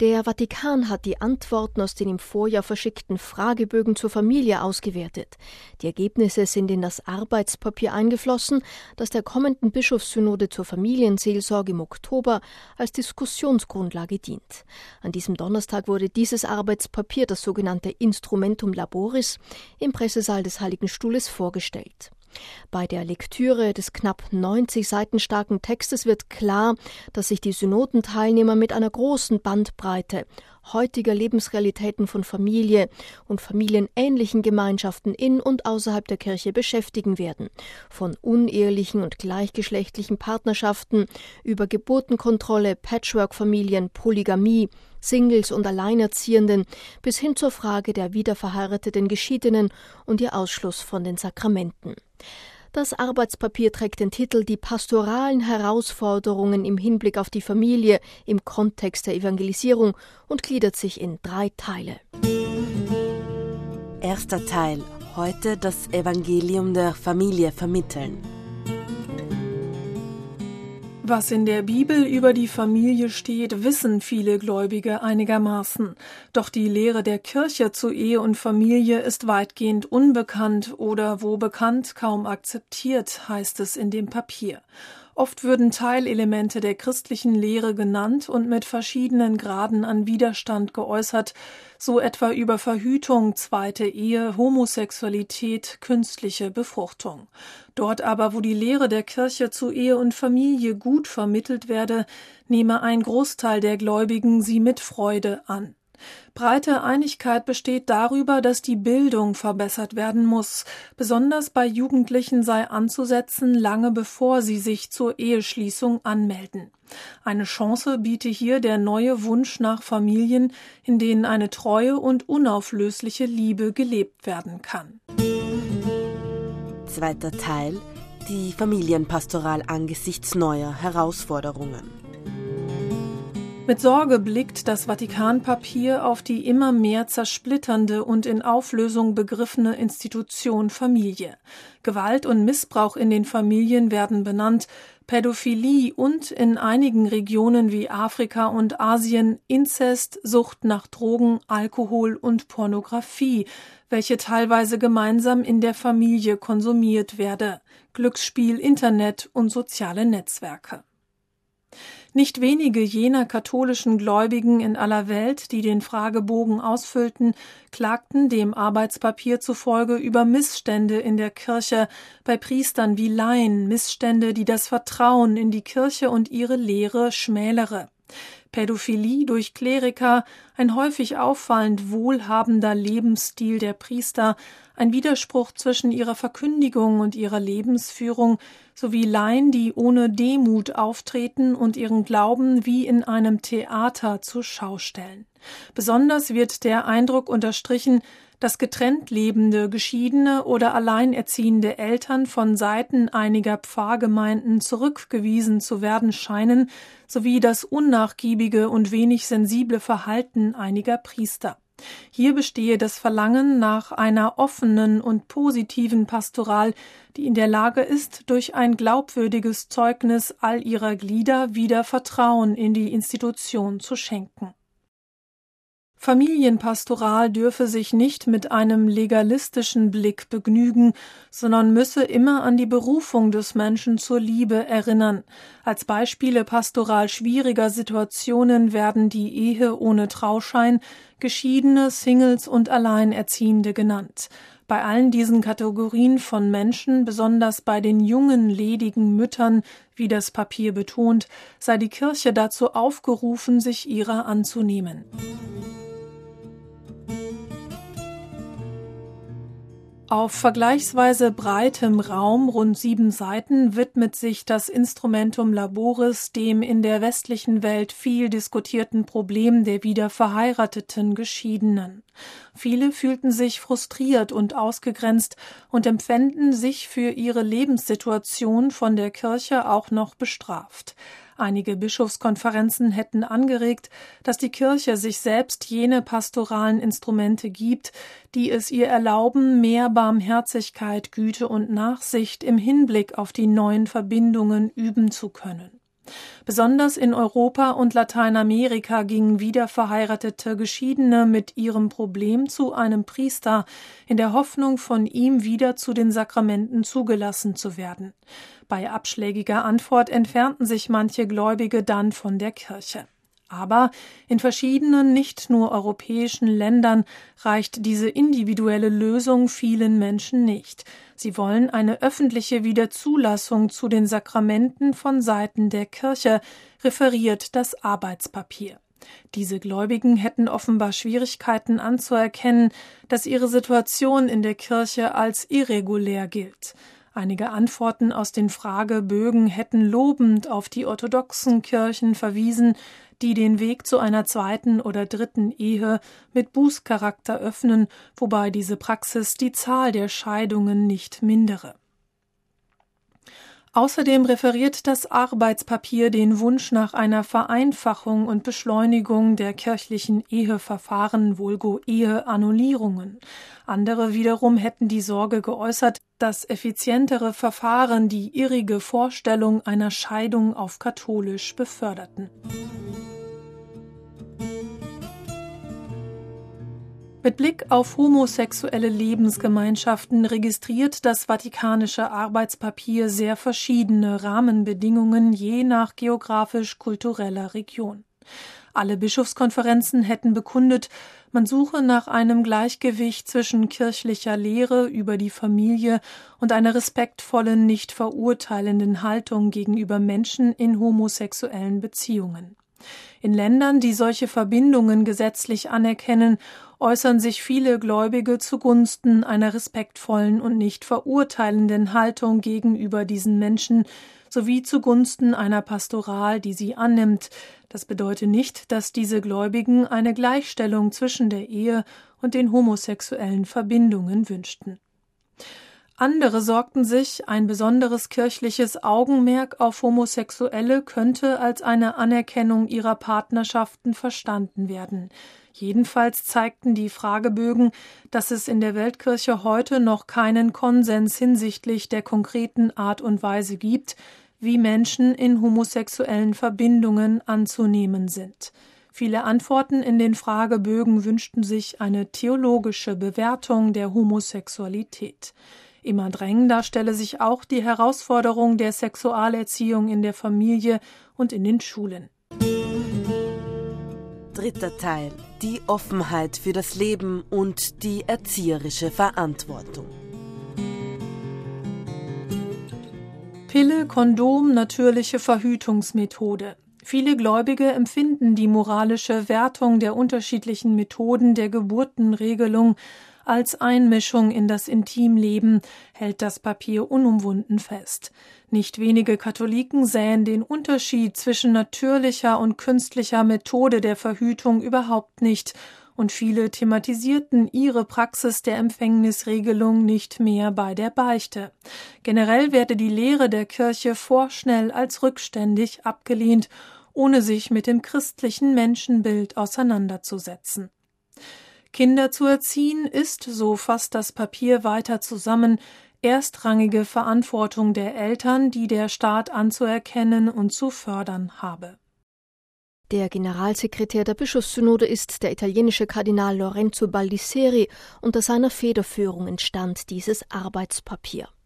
Der Vatikan hat die Antworten aus den im Vorjahr verschickten Fragebögen zur Familie ausgewertet. Die Ergebnisse sind in das Arbeitspapier eingeflossen, das der kommenden Bischofssynode zur Familienseelsorge im Oktober als Diskussionsgrundlage dient. An diesem Donnerstag wurde dieses Arbeitspapier, das sogenannte Instrumentum Laboris, im Pressesaal des Heiligen Stuhles vorgestellt. Bei der Lektüre des knapp 90 Seiten starken Textes wird klar, dass sich die Synodenteilnehmer mit einer großen Bandbreite heutiger Lebensrealitäten von Familie und familienähnlichen Gemeinschaften in und außerhalb der Kirche beschäftigen werden. Von unehelichen und gleichgeschlechtlichen Partnerschaften über Geburtenkontrolle, Patchwork-Familien, Polygamie, Singles und Alleinerziehenden bis hin zur Frage der wiederverheirateten Geschiedenen und ihr Ausschluss von den Sakramenten. Das Arbeitspapier trägt den Titel »Die pastoralen Herausforderungen im Hinblick auf die Familie im Kontext der Evangelisierung« und gliedert sich in 3 Teile. Erster Teil. Heute das Evangelium der Familie vermitteln. Was in der Bibel über die Familie steht, wissen viele Gläubige einigermaßen. Doch die Lehre der Kirche zu Ehe und Familie ist weitgehend unbekannt oder wo bekannt kaum akzeptiert, heißt es in dem Papier. Oft würden Teilelemente der christlichen Lehre genannt und mit verschiedenen Graden an Widerstand geäußert, so etwa über Verhütung, zweite Ehe, Homosexualität, künstliche Befruchtung. Dort aber, wo die Lehre der Kirche zu Ehe und Familie gut vermittelt werde, nehme ein Großteil der Gläubigen sie mit Freude an. Breite Einigkeit besteht darüber, dass die Bildung verbessert werden muss. Besonders bei Jugendlichen sei anzusetzen, lange bevor sie sich zur Eheschließung anmelden. Eine Chance biete hier der neue Wunsch nach Familien, in denen eine treue und unauflösliche Liebe gelebt werden kann. Zweiter Teil. Die Familienpastoral angesichts neuer Herausforderungen. Mit Sorge blickt das Vatikanpapier auf die immer mehr zersplitternde und in Auflösung begriffene Institution Familie. Gewalt und Missbrauch in den Familien werden benannt, Pädophilie und in einigen Regionen wie Afrika und Asien Inzest, Sucht nach Drogen, Alkohol und Pornografie, welche teilweise gemeinsam in der Familie konsumiert werde, Glücksspiel, Internet und soziale Netzwerke. Nicht wenige jener katholischen Gläubigen in aller Welt, die den Fragebogen ausfüllten, klagten dem Arbeitspapier zufolge über Missstände in der Kirche, bei Priestern wie Laien, Missstände, die das Vertrauen in die Kirche und ihre Lehre schmälere. Pädophilie durch Kleriker, ein häufig auffallend wohlhabender Lebensstil der Priester, ein Widerspruch zwischen ihrer Verkündigung und ihrer Lebensführung, sowie Laien, die ohne Demut auftreten und ihren Glauben wie in einem Theater zur Schau stellen. Besonders wird der Eindruck unterstrichen, dass getrennt lebende, geschiedene oder alleinerziehende Eltern von Seiten einiger Pfarrgemeinden zurückgewiesen zu werden scheinen, sowie das unnachgiebige und wenig sensible Verhalten einiger Priester. Hier bestehe das Verlangen nach einer offenen und positiven Pastoral, die in der Lage ist, durch ein glaubwürdiges Zeugnis all ihrer Glieder wieder Vertrauen in die Institution zu schenken. Familienpastoral dürfe sich nicht mit einem legalistischen Blick begnügen, sondern müsse immer an die Berufung des Menschen zur Liebe erinnern. Als Beispiele pastoral schwieriger Situationen werden die Ehe ohne Trauschein, Geschiedene, Singles und Alleinerziehende genannt. Bei allen diesen Kategorien von Menschen, besonders bei den jungen, ledigen Müttern, wie das Papier betont, sei die Kirche dazu aufgerufen, sich ihrer anzunehmen. Auf vergleichsweise breitem Raum, rund 7 Seiten, widmet sich das Instrumentum Laboris dem in der westlichen Welt viel diskutierten Problem der wieder verheirateten Geschiedenen. Viele fühlten sich frustriert und ausgegrenzt und empfänden sich für ihre Lebenssituation von der Kirche auch noch bestraft. Einige Bischofskonferenzen hätten angeregt, dass die Kirche sich selbst jene pastoralen Instrumente gibt, die es ihr erlauben, mehr Barmherzigkeit, Güte und Nachsicht im Hinblick auf die neuen Verbindungen üben zu können. Besonders in Europa und Lateinamerika gingen wiederverheiratete Geschiedene mit ihrem Problem zu einem Priester, in der Hoffnung, von ihm wieder zu den Sakramenten zugelassen zu werden. Bei abschlägiger Antwort entfernten sich manche Gläubige dann von der Kirche. Aber in verschiedenen, nicht nur europäischen Ländern reicht diese individuelle Lösung vielen Menschen nicht. Sie wollen eine öffentliche Wiederzulassung zu den Sakramenten von Seiten der Kirche, referiert das Arbeitspapier. Diese Gläubigen hätten offenbar Schwierigkeiten anzuerkennen, dass ihre Situation in der Kirche als irregulär gilt. Einige Antworten aus den Fragebögen hätten lobend auf die orthodoxen Kirchen verwiesen, die den Weg zu einer zweiten oder dritten Ehe mit Bußcharakter öffnen, wobei diese Praxis die Zahl der Scheidungen nicht mindere. Außerdem referiert das Arbeitspapier den Wunsch nach einer Vereinfachung und Beschleunigung der kirchlichen Eheverfahren, vulgo Eheannullierungen. Andere wiederum hätten die Sorge geäußert, dass effizientere Verfahren die irrige Vorstellung einer Scheidung auf katholisch beförderten. Mit Blick auf homosexuelle Lebensgemeinschaften registriert das Vatikanische Arbeitspapier sehr verschiedene Rahmenbedingungen je nach geografisch-kultureller Region. Alle Bischofskonferenzen hätten bekundet, man suche nach einem Gleichgewicht zwischen kirchlicher Lehre über die Familie und einer respektvollen, nicht verurteilenden Haltung gegenüber Menschen in homosexuellen Beziehungen. In Ländern, die solche Verbindungen gesetzlich anerkennen, äußern sich viele Gläubige zugunsten einer respektvollen und nicht verurteilenden Haltung gegenüber diesen Menschen sowie zugunsten einer Pastoral, die sie annimmt. Das bedeutet nicht, dass diese Gläubigen eine Gleichstellung zwischen der Ehe und den homosexuellen Verbindungen wünschten. Andere sorgten sich, ein besonderes kirchliches Augenmerk auf Homosexuelle könnte als eine Anerkennung ihrer Partnerschaften verstanden werden. Jedenfalls zeigten die Fragebögen, dass es in der Weltkirche heute noch keinen Konsens hinsichtlich der konkreten Art und Weise gibt, wie Menschen in homosexuellen Verbindungen anzunehmen sind. Viele Antworten in den Fragebögen wünschten sich eine theologische Bewertung der Homosexualität. Immer drängender stelle sich auch die Herausforderung der Sexualerziehung in der Familie und in den Schulen. Dritter Teil: Die Offenheit für das Leben und die erzieherische Verantwortung. Pille, Kondom, natürliche Verhütungsmethode. Viele Gläubige empfinden die moralische Wertung der unterschiedlichen Methoden der Geburtenregelung als Einmischung in das Intimleben, hält das Papier unumwunden fest. Nicht wenige Katholiken sähen den Unterschied zwischen natürlicher und künstlicher Methode der Verhütung überhaupt nicht, und viele thematisierten ihre Praxis der Empfängnisregelung nicht mehr bei der Beichte. Generell werde die Lehre der Kirche vorschnell als rückständig abgelehnt, ohne sich mit dem christlichen Menschenbild auseinanderzusetzen. Kinder zu erziehen ist, so fasst das Papier weiter zusammen, erstrangige Verantwortung der Eltern, die der Staat anzuerkennen und zu fördern habe. Der Generalsekretär der Bischofssynode ist der italienische Kardinal Lorenzo Baldisseri. Unter seiner Federführung entstand dieses Arbeitspapier.